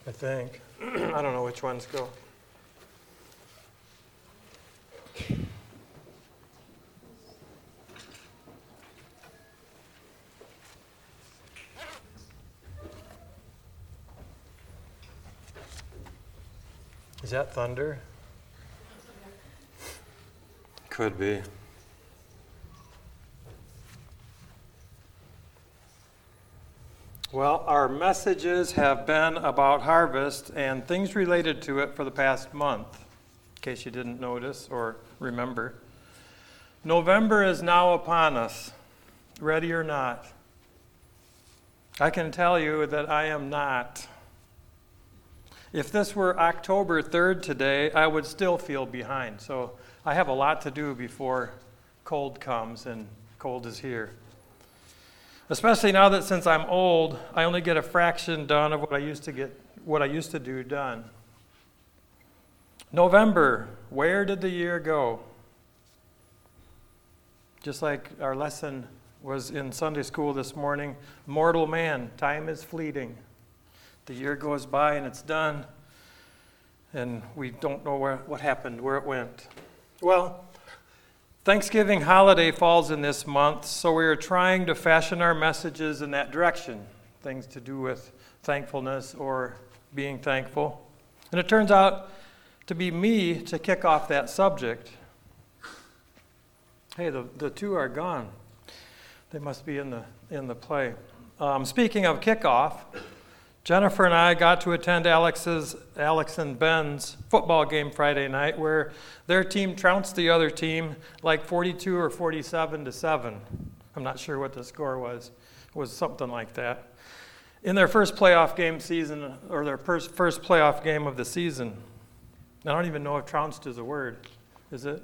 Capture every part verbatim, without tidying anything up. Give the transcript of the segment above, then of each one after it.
I think. I don't know which ones go. Is that thunder? Could be. Well, our messages have been about harvest and things related to it for the past month, in case you didn't notice or remember. November is now upon us, ready or not. I can tell you that I am not. If this were October third today, I would still feel behind. So I have a lot to do before cold comes, and cold is here. Especially now that since I'm old, I only get a fraction done of what I used to get, what I used to do done. November, where did the year go? Just like our lesson was in Sunday school this morning, mortal man, time is fleeting. The year goes by and it's done, and we don't know where, what happened, where it went. Well, Thanksgiving holiday falls in this month, so we are trying to fashion our messages in that direction, things to do with thankfulness or being thankful. And it turns out to be me to kick off that subject. Hey, the, the two are gone. They must be in the in the play. Um, speaking of kickoff, Jennifer and I got to attend Alex's, Alex and Ben's football game Friday night, where their team trounced the other team like forty-two or forty-seven to seven. I'm not sure what the score was. It was something like that. In their first playoff game season, or their first, first playoff game of the season. I don't even know if trounced is a word. Is it?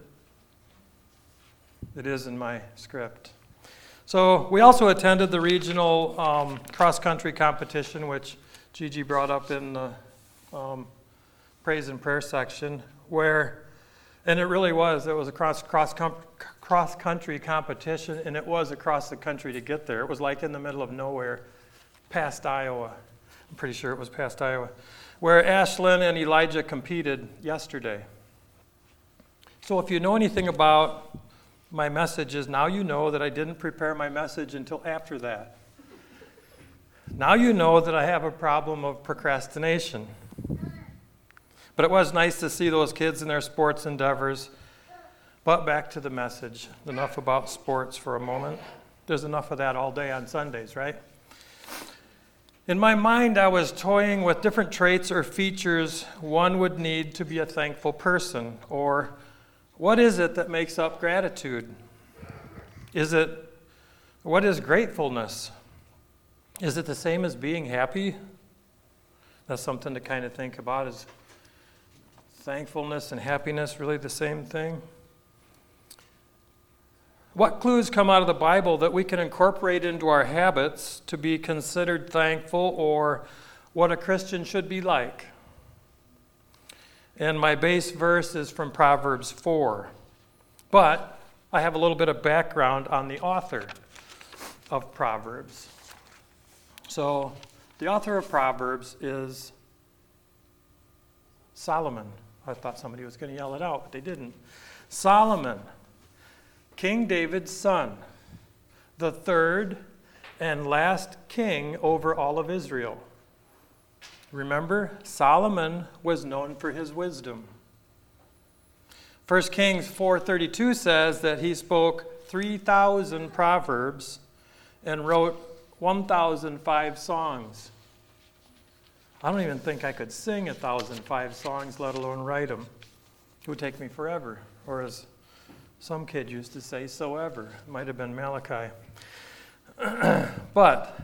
It is in my script. So we also attended the regional um, cross-country competition, which Gigi brought up in the um, praise and prayer section, where, and it really was, it was a cross, cross, cross-country competition, and it was across the country to get there. It was like in the middle of nowhere, past Iowa. I'm pretty sure it was past Iowa, where Ashlyn and Elijah competed yesterday. So if you know anything about my messages, now you know that I didn't prepare my message until after that. Now you know that I have a problem of procrastination. But it was nice to see those kids in their sports endeavors. But back to the message. Enough about sports for a moment. There's enough of that all day on Sundays, right? In my mind, I was toying with different traits or features one would need to be a thankful person, or what is it that makes up gratitude? Is it, what is gratefulness? Is it the same as being happy? That's something to kind of think about. Is thankfulness and happiness really the same thing? What clues come out of the Bible that we can incorporate into our habits to be considered thankful, or what a Christian should be like? And my base verse is from Proverbs four. But I have a little bit of background on the author of Proverbs. So the author of Proverbs is Solomon. I thought somebody was going to yell it out, but they didn't. Solomon, King David's son, the third and last king over all of Israel. Remember, Solomon was known for his wisdom. First Kings four thirty-two says that he spoke three thousand proverbs and wrote one thousand five songs. I don't even think I could sing one thousand five songs, let alone write them. It would take me forever. Or as some kid used to say, so ever. It might have been Malachi. But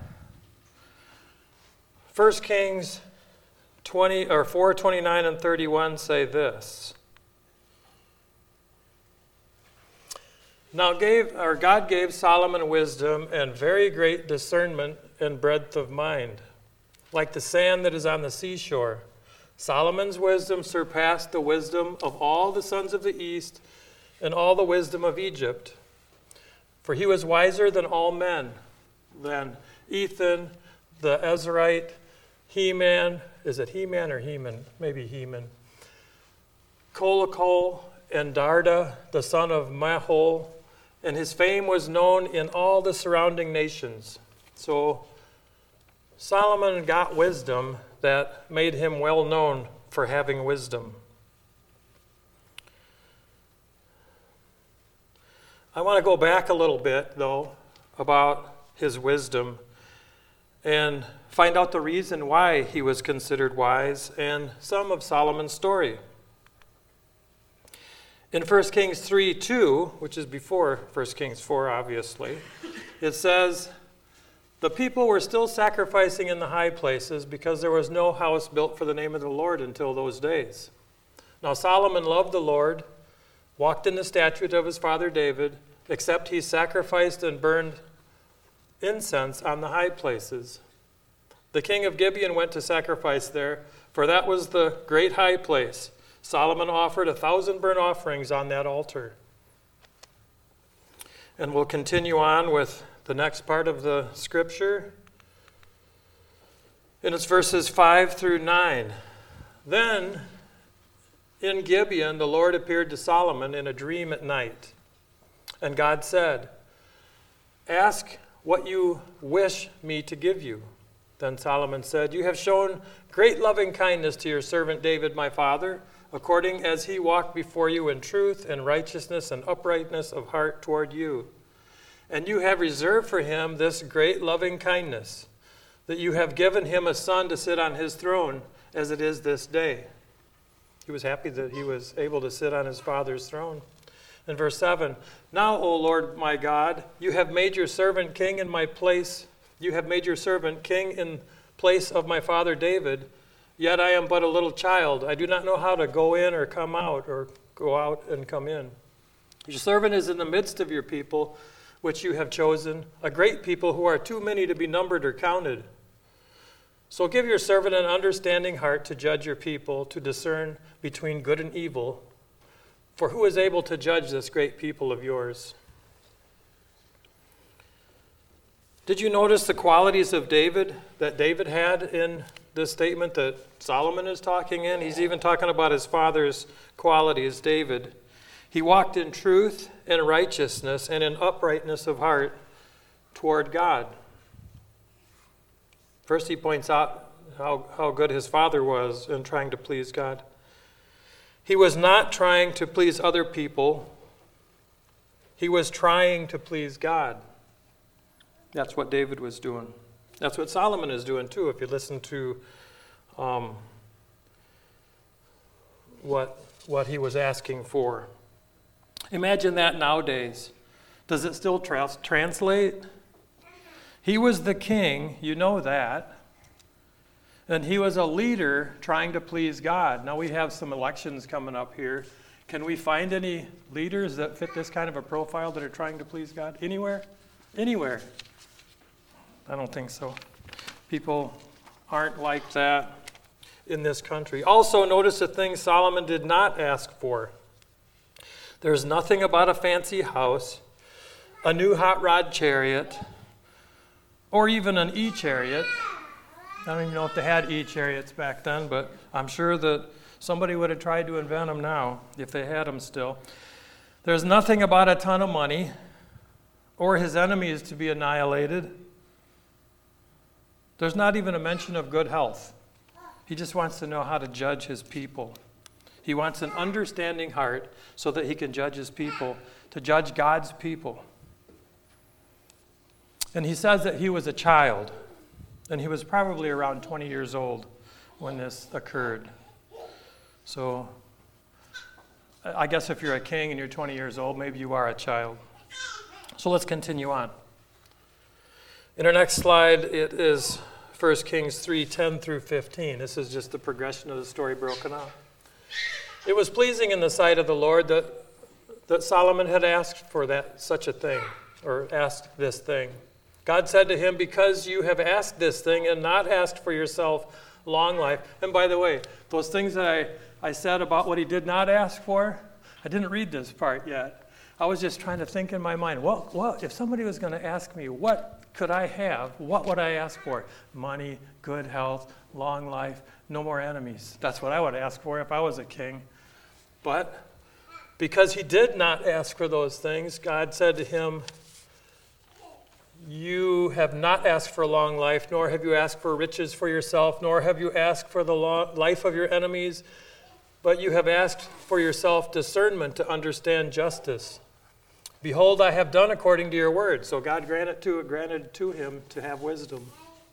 First Kings twenty or four twenty-nine and thirty-one say this. Now gave or God gave Solomon wisdom and very great discernment and breadth of mind, like the sand that is on the seashore. Solomon's wisdom surpassed the wisdom of all the sons of the east and all the wisdom of Egypt. For he was wiser than all men, than Ethan the Ezrahite, Heman, is it Heman or Heman? Maybe Heman. Colacol and Darda, the son of Mahol, and his fame was known in all the surrounding nations. So Solomon got wisdom that made him well known for having wisdom. I want to go back a little bit, though, about his wisdom and find out the reason why he was considered wise and some of Solomon's story. In First Kings three two, which is before First Kings four, obviously, it says, "The people were still sacrificing in the high places because there was no house built for the name of the Lord until those days. Now Solomon loved the Lord, walked in the statute of his father David, except he sacrificed and burned incense on the high places. The king of Gibeon went to sacrifice there, for that was the great high place. Solomon offered a thousand burnt offerings on that altar." And we'll continue on with the next part of the scripture. And it's verses five through nine. "Then in Gibeon the Lord appeared to Solomon in a dream at night. And God said, 'Ask what you wish me to give you.' Then Solomon said, 'You have shown great loving kindness to your servant David my father, according as he walked before you in truth and righteousness and uprightness of heart toward you. And you have reserved for him this great loving kindness, that you have given him a son to sit on his throne, as it is this day.'" He was happy that he was able to sit on his father's throne. In verse seven, "Now, O Lord my God, you have made your servant king in my place. You have made your servant king in place of my father David. Yet I am but a little child. I do not know how to go in or come out, or go out and come in. Your servant is in the midst of your people, which you have chosen, a great people who are too many to be numbered or counted. So give your servant an understanding heart to judge your people, to discern between good and evil. For who is able to judge this great people of yours?" Did you notice the qualities of David that David had in this statement that Solomon is talking in? He's even talking about his father's qualities, David. He walked in truth and righteousness and in uprightness of heart toward God. First, he points out how, how good his father was in trying to please God. He was not trying to please other people. He was trying to please God. That's what David was doing. That's what Solomon is doing too, if you listen to um, what, what he was asking for. Imagine that nowadays. Does it still tra- translate? He was the king, you know that. And he was a leader trying to please God. Now we have some elections coming up here. Can we find any leaders that fit this kind of a profile that are trying to please God? Anywhere? Anywhere. I don't think so. People aren't like that in this country. Also, notice the things Solomon did not ask for. There's nothing about a fancy house, a new hot rod chariot, or even an e-chariot. I don't even know if they had e-chariots back then, but I'm sure that somebody would have tried to invent them now, if they had them still. There's nothing about a ton of money, or his enemies to be annihilated. There's not even a mention of good health. He just wants to know how to judge his people. He wants an understanding heart so that he can judge his people, to judge God's people. And he says that he was a child. And he was probably around twenty years old when this occurred. So I guess if you're a king and you're twenty years old, maybe you are a child. So let's continue on. In our next slide, it is First Kings three, ten through fifteen. This is just the progression of the story broken out. "It was pleasing in the sight of the Lord that, that Solomon had asked for that such a thing, or asked this thing. God said to him, 'Because you have asked this thing and not asked for yourself long life.'" And by the way, those things that I, I said about what he did not ask for, I didn't read this part yet. I was just trying to think in my mind, what, what if somebody was going to ask me, what could I have? What would I ask for? Money, good health, long life, no more enemies. That's what I would ask for if I was a king. But because he did not ask for those things, God said to him, you have not asked for long life, nor have you asked for riches for yourself, nor have you asked for the life of your enemies, but you have asked for yourself discernment to understand justice. Behold, I have done according to your word. So God granted to, granted to him to have wisdom.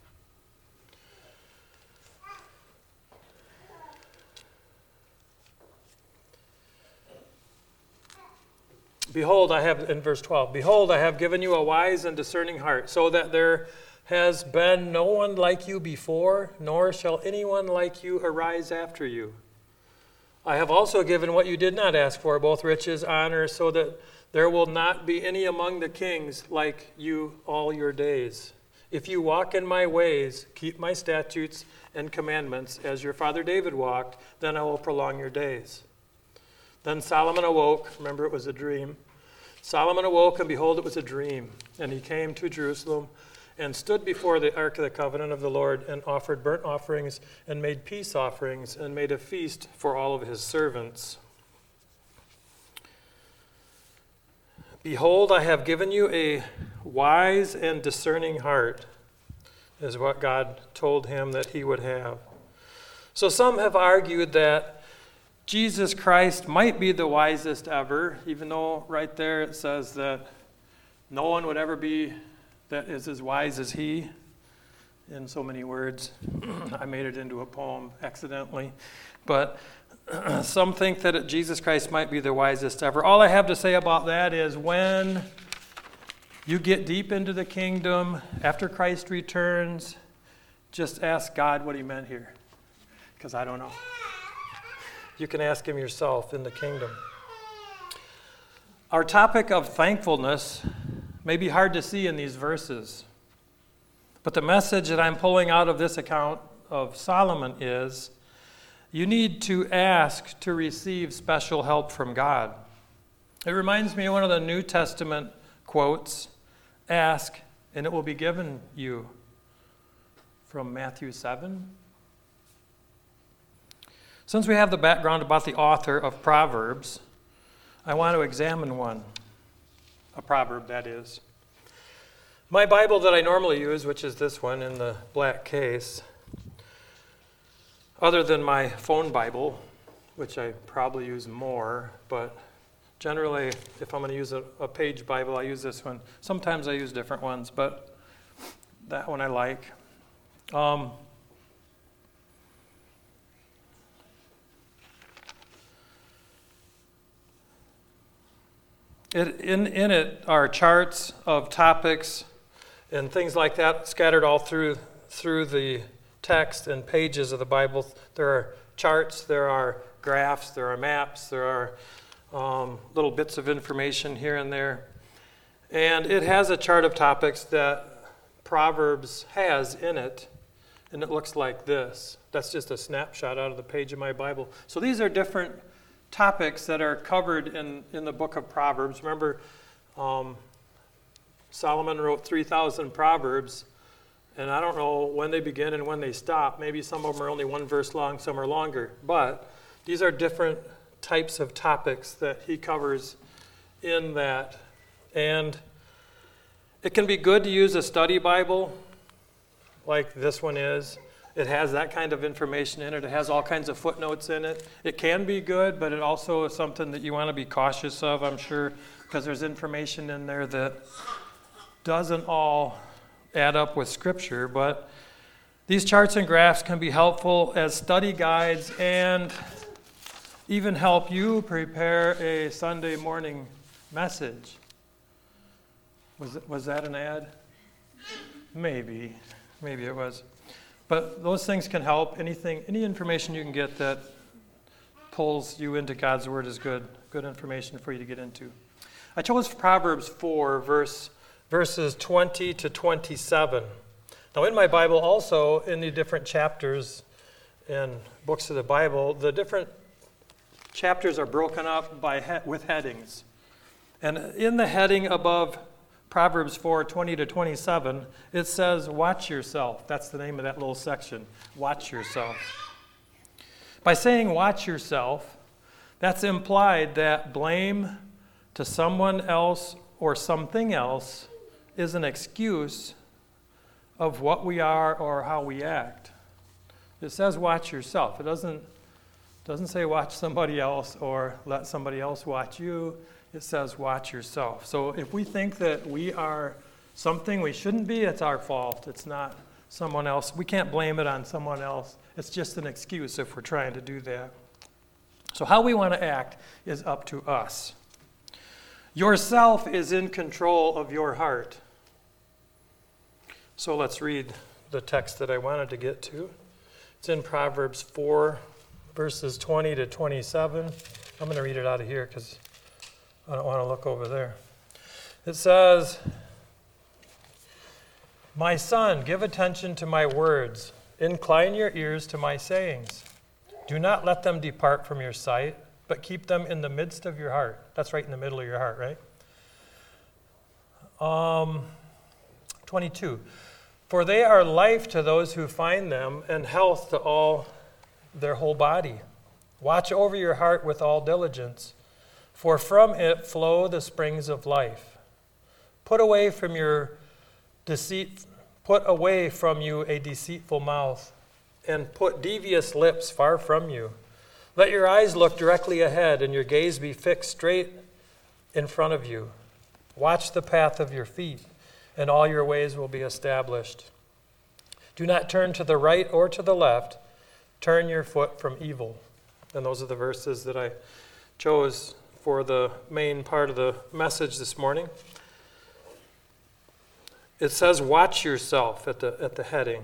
Behold, I have, in verse twelve, behold, I have given you a wise and discerning heart, so that there has been no one like you before, nor shall anyone like you arise after you. I have also given what you did not ask for, both riches, honor, so that there will not be any among the kings like you all your days. If you walk in my ways, keep my statutes and commandments, as your father David walked, then I will prolong your days. Then Solomon awoke. Remember, it was a dream. Solomon awoke, and behold, it was a dream. And he came to Jerusalem and stood before the ark of the covenant of the Lord and offered burnt offerings and made peace offerings and made a feast for all of his servants. Behold, I have given you a wise and discerning heart, is what God told him that he would have. So some have argued that Jesus Christ might be the wisest ever, even though right there it says that no one would ever be that is as wise as he, in so many words. I made it into a poem accidentally. But some think that Jesus Christ might be the wisest ever. All I have to say about that is when you get deep into the kingdom, after Christ returns, just ask God what he meant here, because I don't know. You can ask him yourself in the kingdom. Our topic of thankfulness may be hard to see in these verses, but the message that I'm pulling out of this account of Solomon is you need to ask to receive special help from God. It reminds me of one of the New Testament quotes, ask and it will be given you, from Matthew seven. Since we have the background about the author of Proverbs, I want to examine one, a proverb that is. My Bible that I normally use, which is this one in the black case, other than my phone Bible, which I probably use more, but generally if I'm going to use a, a page Bible, I use this one. Sometimes I use different ones, but that one I like. Um, It, in, in it are charts of topics and things like that scattered all through through the text and pages of the Bible. There are charts, there are graphs, there are maps, there are um, little bits of information here and there. And it has a chart of topics that Proverbs has in it, and it looks like this. That's just a snapshot out of the page of my Bible. So these are different topics that are covered in, in the book of Proverbs. Remember, um, Solomon wrote three thousand Proverbs, and I don't know when they begin and when they stop. Maybe some of them are only one verse long, some are longer. But these are different types of topics that he covers in that. And it can be good to use a study Bible like this one is. It has that kind of information in it. It has all kinds of footnotes in it. It can be good, but it also is something that you want to be cautious of, I'm sure, because there's information in there that doesn't all add up with Scripture. But these charts and graphs can be helpful as study guides and even help you prepare a Sunday morning message. Was it, was that an ad? Maybe. Maybe it was. But those things can help. Anything, any information you can get that pulls you into God's Word is good. Good information for you to get into. I chose Proverbs four, verse, verses twenty to twenty-seven. Now in my Bible also, in the different chapters and books of the Bible, the different chapters are broken up by he- with headings. And in the heading above Proverbs four, twenty to twenty-seven, it says, watch yourself. That's the name of that little section, watch yourself. By saying watch yourself, that's implied that blame to someone else or something else is an excuse of what we are or how we act. It says watch yourself. It doesn't, doesn't say watch somebody else or let somebody else watch you. It says watch yourself. So if we think that we are something we shouldn't be, it's our fault. It's not someone else. We can't blame it on someone else. It's just an excuse if we're trying to do that. So how we want to act is up to us. Yourself is in control of your heart. So let's read the text that I wanted to get to. It's in Proverbs four, verses twenty to twenty-seven. I'm going to read it out of here because I don't want to look over there. It says, my son, give attention to my words. Incline your ears to my sayings. Do not let them depart from your sight, but keep them in the midst of your heart. That's right in the middle of your heart, right? Um, twenty-two. For they are life to those who find them, and health to all their whole body. Watch over your heart with all diligence, for from it flow the springs of life. Put away from your deceit, put away from you a deceitful mouth, and put devious lips far from you. Let your eyes look directly ahead, and your gaze be fixed straight in front of you. Watch the path of your feet, and all your ways will be established. Do not turn to the right or to the left. Turn your foot from evil. And those are the verses that I chose for the main part of the message this morning. It says, watch yourself at the, at the heading.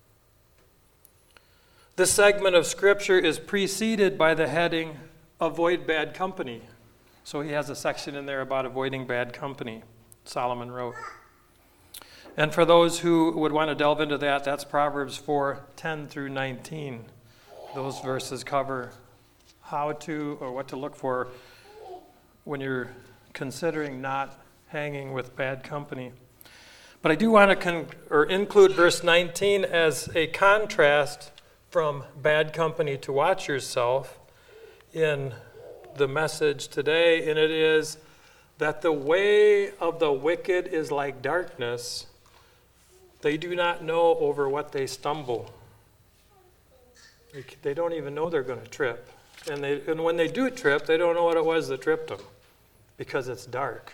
This segment of Scripture is preceded by the heading, avoid bad company. So he has a section in there about avoiding bad company, Solomon wrote. And for those who would want to delve into that, that's Proverbs four, ten through nineteen. Those verses cover how to or what to look for when you're considering not hanging with bad company. But I do want to con- or include verse nineteen as a contrast from bad company to watch yourself in the message today, and it is that the way of the wicked is like darkness. They do not know over what they stumble. They don't even know they're going to trip. And, they, and when they do trip, they don't know what it was that tripped them because it's dark.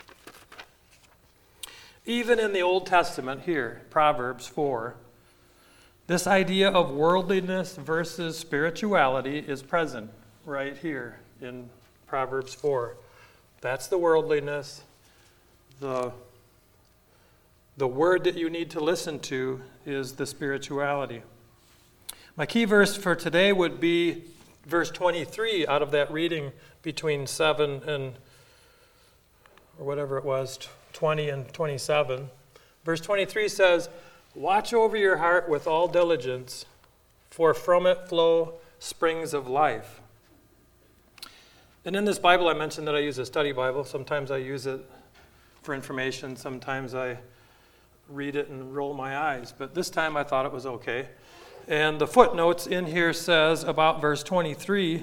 Even in the Old Testament here, Proverbs four, this idea of worldliness versus spirituality is present right here in Proverbs four. That's the worldliness. The, the word that you need to listen to is the spirituality. My key verse for today would be verse twenty-three out of that reading between seven and, or whatever it was, twenty and twenty-seven. Verse twenty-three says, watch over your heart with all diligence, for from it flow springs of life. And in this Bible, I mentioned that I use a study Bible. Sometimes I use it for information. Sometimes I read it and roll my eyes. But this time I thought it was okay. And the footnotes in here says about verse twenty-three,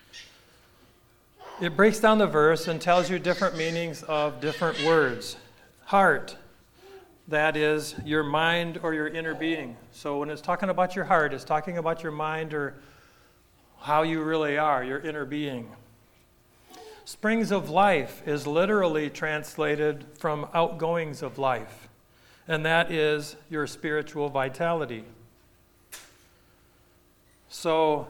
it breaks down the verse and tells you different meanings of different words. Heart, that is your mind or your inner being. So when it's talking about your heart, it's talking about your mind or how you really are, your inner being. Springs of life is literally translated from outgoings of life, and that is your spiritual vitality. So,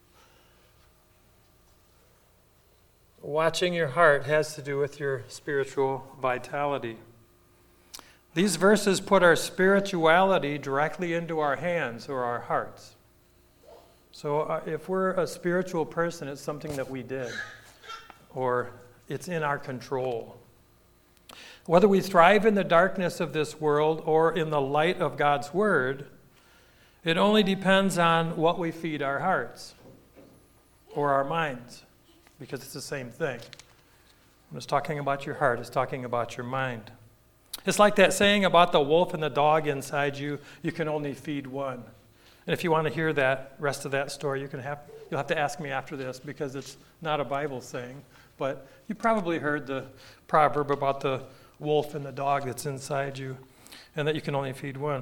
watching your heart has to do with your spiritual vitality. These verses put our spirituality directly into our hands or our hearts. So uh, if we're a spiritual person, it's something that we did, or it's in our control. Whether we thrive in the darkness of this world or in the light of God's Word, it only depends on what we feed our hearts or our minds, because it's the same thing. When it's talking about your heart, it's talking about your mind. It's like that saying about the wolf and the dog inside you, you can only feed one. And if you want to hear that rest of that story, you can have you'll have to ask me after this because it's not a Bible saying. But you probably heard the proverb about the wolf and the dog that's inside you and that you can only feed one.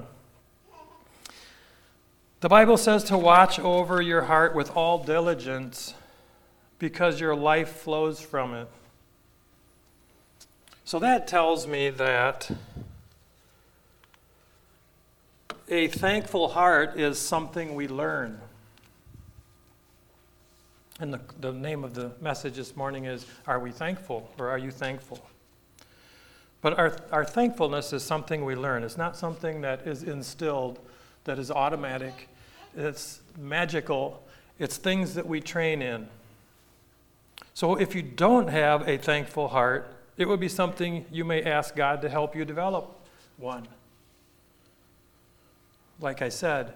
The Bible says to watch over your heart with all diligence because your life flows from it. So that tells me that a thankful heart is something we learn. And the, the name of the message this morning is, Are we thankful or are you thankful? But our, our thankfulness is something we learn. It's not something that is instilled, that is automatic. It's magical. It's things that we train in. So if you don't have a thankful heart, it would be something you may ask God to help you develop one. Like I said,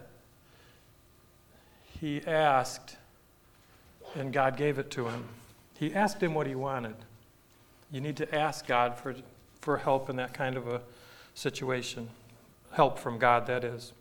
he asked, and God gave it to him. He asked him what he wanted. You need to ask God for, for help in that kind of a situation. Help from God, that is.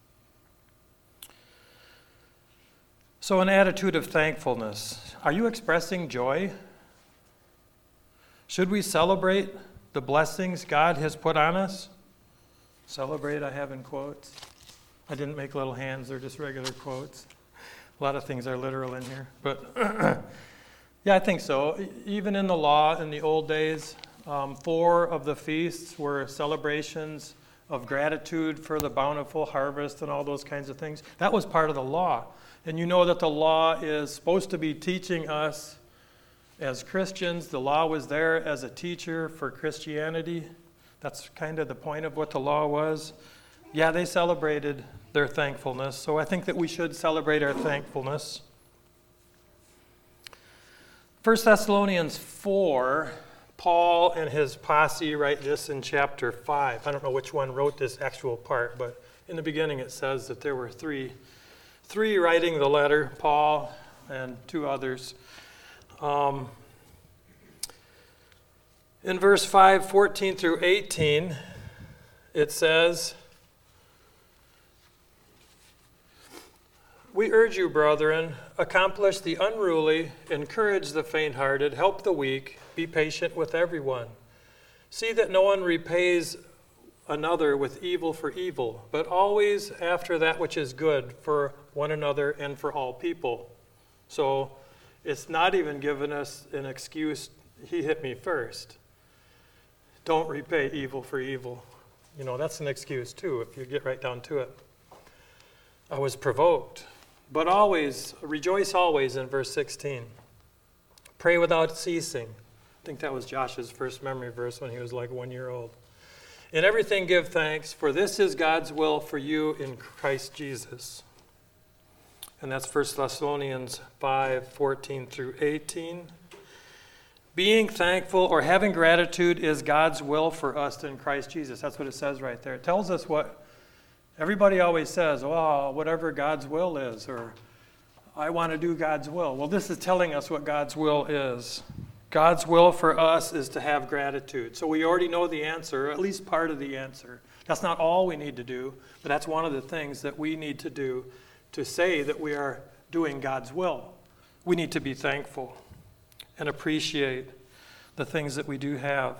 So an attitude of thankfulness. Are you expressing joy? Should we celebrate the blessings God has put on us? Celebrate, I have in quotes. I didn't make little hands, they're just regular quotes. A lot of things are literal in here. But yeah, I think so. Even in the law in the old days, um, four of the feasts were celebrations of gratitude for the bountiful harvest and all those kinds of things. That was part of the law. And you know that the law is supposed to be teaching us as Christians. The law was there as a teacher for Christianity. That's kind of the point of what the law was. Yeah, they celebrated their thankfulness, so I think that we should celebrate our thankfulness. First Thessalonians four, Paul and his posse write this in chapter five. I don't know which one wrote this actual part, but in the beginning it says that there were three, three writing the letter, Paul and two others. Um, in verse five, fourteen through eighteen, it says, "We urge you, brethren, accomplish the unruly, encourage the faint-hearted, help the weak, be patient with everyone. See that no one repays another with evil for evil, but always after that which is good for one another and for all people." So it's not even giving us an excuse, he hit me first. Don't repay evil for evil. You know, that's an excuse too, if you get right down to it. I was provoked. But always, rejoice always in verse sixteen. Pray without ceasing. I think that was Josh's first memory verse when he was like one year old. In everything give thanks, for this is God's will for you in Christ Jesus. And that's First Thessalonians five, fourteen through eighteen. Being thankful or having gratitude is God's will for us in Christ Jesus. That's what it says right there. It tells us what everybody always says, oh, whatever God's will is, or I want to do God's will. Well, this is telling us what God's will is. God's will for us is to have gratitude. So we already know the answer, or at least part of the answer. That's not all we need to do, but that's one of the things that we need to do to say that we are doing God's will. We need to be thankful and appreciate the things that we do have.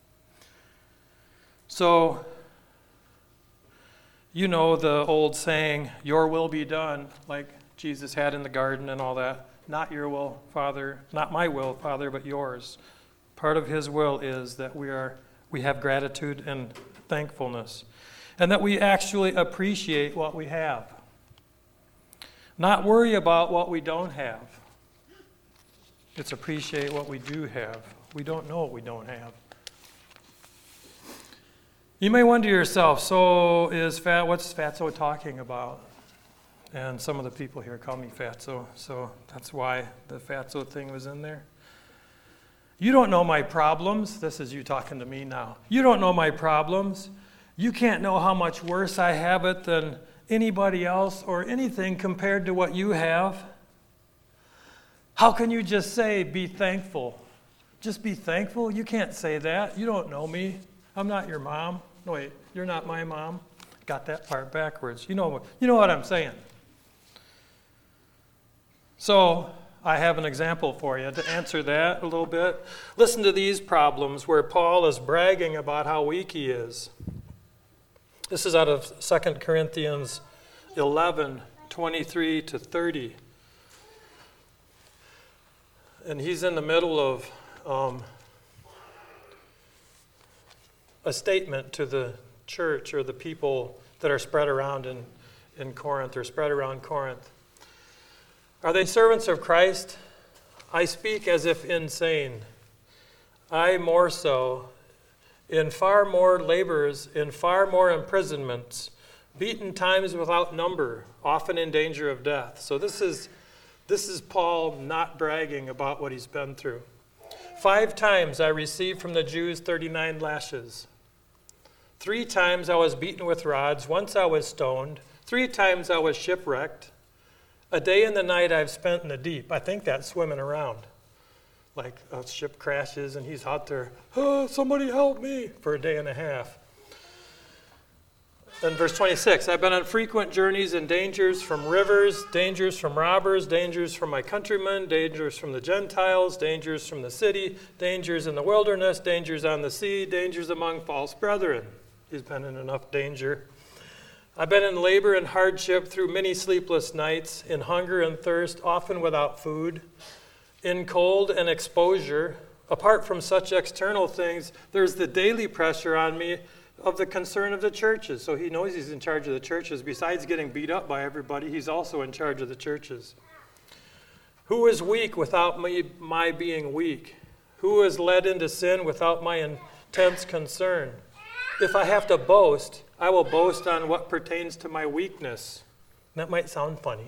So, you know the old saying, your will be done, like Jesus had in the garden and all that. Not your will, Father, not my will, Father, but yours. Part of his will is that we are we have gratitude and thankfulness, and that we actually appreciate what we have. Not worry about what we don't have. It's appreciate what we do have. We don't know what we don't have. You may wonder yourself, so is Fat, what's Fatso talking about? And some of the people here call me Fatso, so that's why the Fatso thing was in there. You don't know my problems. This is you talking to me now. You don't know my problems. You can't know how much worse I have it than anybody else or anything compared to what you have. How can you just say, be thankful? Just be thankful? You can't say that. You don't know me. I'm not your mom. No, wait, you're not my mom. Got that part backwards. You know, you know what I'm saying. So I have an example for you to answer that a little bit. Listen to these problems where Paul is bragging about how weak he is. This is out of Second Corinthians eleven, twenty-three to thirty. And he's in the middle of um, a statement to the church or the people that are spread around in, in Corinth or spread around Corinth. Are they servants of Christ? I speak as if insane. I more so, in far more labors, in far more imprisonments, beaten times without number, often in danger of death. So this is this is Paul not bragging about what he's been through. Five times I received from the Jews thirty-nine lashes. Three times I was beaten with rods. Once I was stoned. Three times I was shipwrecked. A day and the night I've spent in the deep. I think that's swimming around. Like a ship crashes and he's out there, oh, somebody help me, for a day and a half. Then verse twenty-six, I've been on frequent journeys and dangers from rivers, dangers from robbers, dangers from my countrymen, dangers from the Gentiles, dangers from the city, dangers in the wilderness, dangers on the sea, dangers among false brethren. He's been in enough danger. I've been in labor and hardship through many sleepless nights, in hunger and thirst, often without food, in cold and exposure. Apart from such external things, there's the daily pressure on me of the concern of the churches. So he knows he's in charge of the churches. Besides getting beat up by everybody, he's also in charge of the churches. Who is weak without me, my being weak? Who is led into sin without my intense concern? If I have to boast, I will boast on what pertains to my weakness. That might sound funny.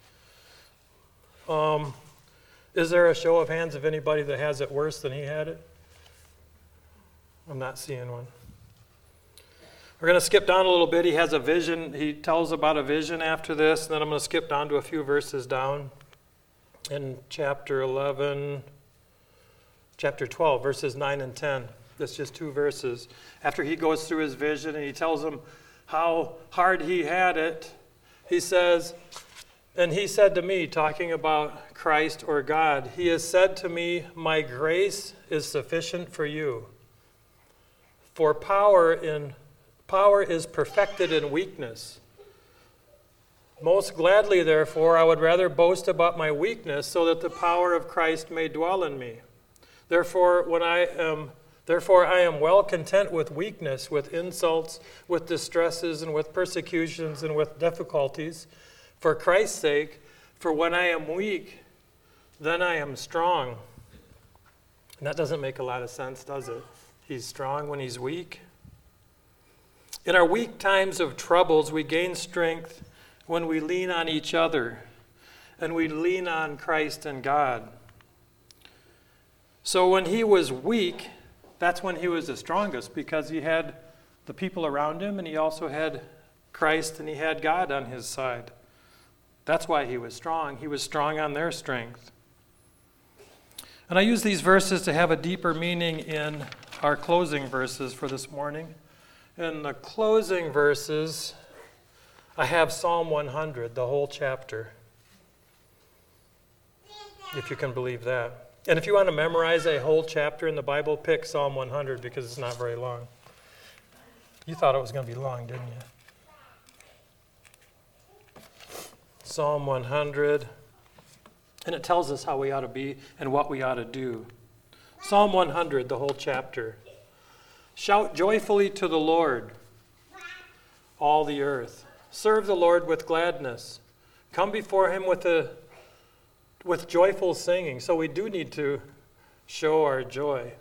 Um, is there a show of hands of anybody that has it worse than he had it? I'm not seeing one. We're going to skip down a little bit. He has a vision. He tells about a vision after this, and then I'm going to skip down to a few verses down in chapter eleven, chapter twelve, verses nine and ten. That's just two verses. After he goes through his vision and he tells them how hard he had it, he says, and he said to me, talking about Christ or God, he has said to me, my grace is sufficient for you. For power in power is perfected in weakness. Most gladly, therefore, I would rather boast about my weakness so that the power of Christ may dwell in me. Therefore, when I am Therefore, I am well content with weakness, with insults, with distresses, and with persecutions, and with difficulties, for Christ's sake. For when I am weak, then I am strong. And that doesn't make a lot of sense, does it? He's strong when he's weak. In our weak times of troubles, we gain strength when we lean on each other, and we lean on Christ and God. So when he was weak, that's when he was the strongest, because he had the people around him and he also had Christ and he had God on his side. That's why he was strong. He was strong on their strength. And I use these verses to have a deeper meaning in our closing verses for this morning. In the closing verses, I have Psalm one hundred, the whole chapter, if you can believe that. And if you want to memorize a whole chapter in the Bible, pick Psalm one hundred because it's not very long. You thought it was going to be long, didn't you? Psalm one hundred. And it tells us how we ought to be and what we ought to do. Psalm one hundred, the whole chapter. Shout joyfully to the Lord, all the earth. Serve the Lord with gladness. Come before him with a with joyful singing. So we do need to show our joy.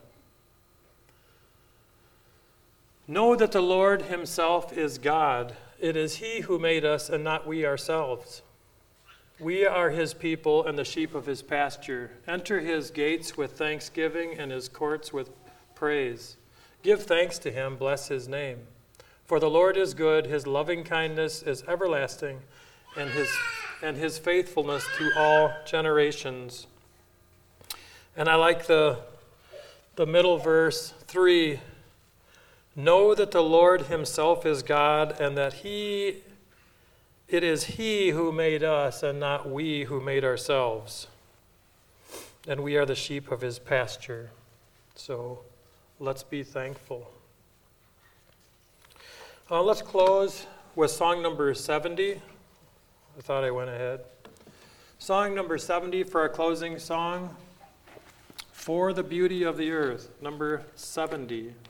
Know that the Lord himself is God. It is he who made us and not we ourselves. We are his people and the sheep of his pasture. Enter his gates with thanksgiving and his courts with praise. Give thanks to him, bless his name. For the Lord is good, his loving kindness is everlasting, and his and his faithfulness to all generations. And I like the, the middle verse, three. Know that the Lord himself is God, and that he, it is he who made us, and not we who made ourselves. And we are the sheep of his pasture. So let's be thankful. Uh, let's close with song number seventy. I thought I went ahead. Song number seventy for our closing song. For the Beauty of the Earth, number seventy.